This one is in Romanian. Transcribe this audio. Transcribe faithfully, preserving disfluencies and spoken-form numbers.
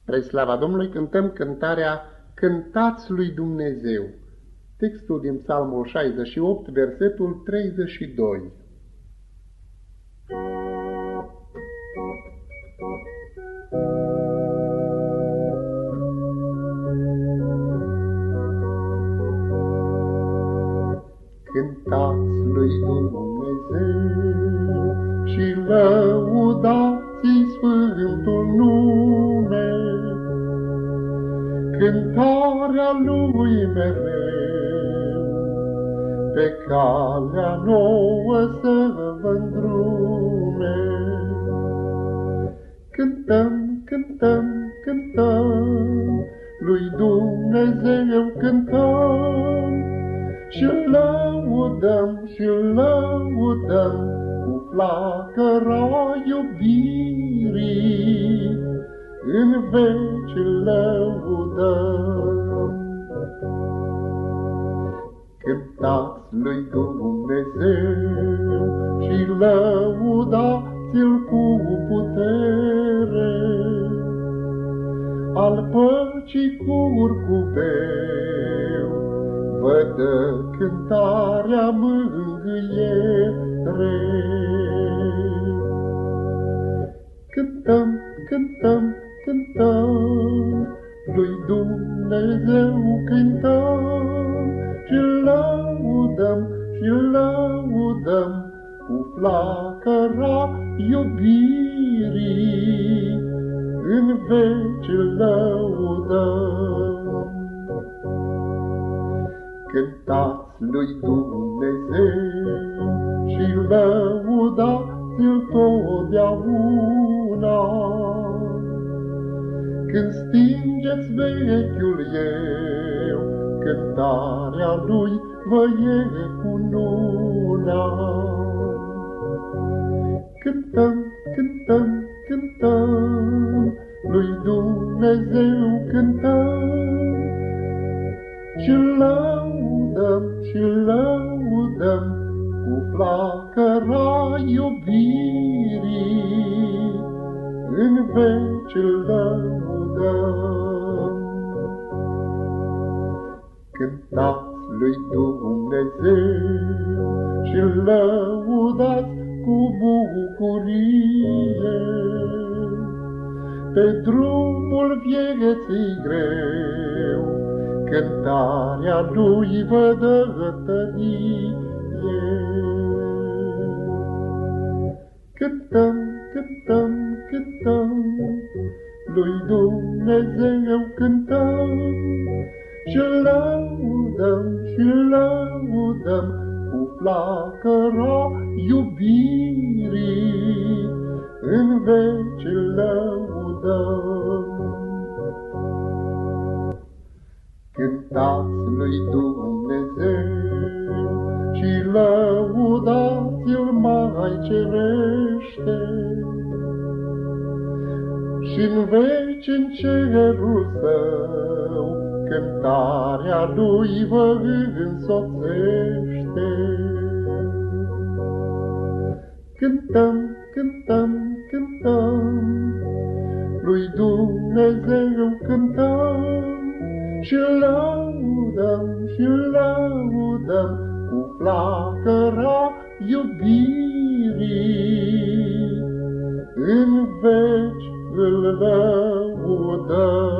Spre slava Domnului cântăm cântarea Cântați lui Dumnezeu. Textul din Psalmul șaizeci și opt, versetul treizeci și doi. Cântați lui Dumnezeu și lăudați-i sfântul nume, cântarea lui mereu, pe calea nouă să vă îndrume. Cântăm, cântăm, cântăm, lui Dumnezeu cântăm, și-l lăudăm, și-l lăudăm, cu flacăra iubirii, în veci îl lăudăm. Cântați lui Dumnezeu și lăudați-l cu putere, al păcii curcubeu, vă dă cântarea mângâiere. Cântăm, cântăm, cântăm, lui Dumnezeu cântăm, și-l lăudăm, și-l lăudăm, cu flacăra iubirii, în veci îl lăudăm. Cântați lui Dumnezeu și lăudați-l totdeauna, când stingeți vechiul eu, cântarea lui vă e cununa. Cântăm, cântăm, cântăm, lui Dumnezeu cântăm, și-l lăudăm, și-l lăudăm, cu flacăra iubirii, în veci îl lăudăm. Cântați lui Dumnezeu și-l lăudați cu bucurie, pe drumul vieții greu, cântarea lui vă dă tărie. Cântăm, cântăm, cântăm, lui Dumnezeu cântăm, și-l lăudăm, și-l lăudăm, cu flacăra iubirii, în veci îl lăudăm. Cântați lui Dumnezeu și lăudați-l mai cerește, și-n veci în cerul său, cântarea lui vă însoțește. Cântăm, cântăm, cântăm, lui Dumnezeu cântăm, și-l lăudăm, și-l lăudăm, cu flacăra iubirii, în veci îl lăudăm.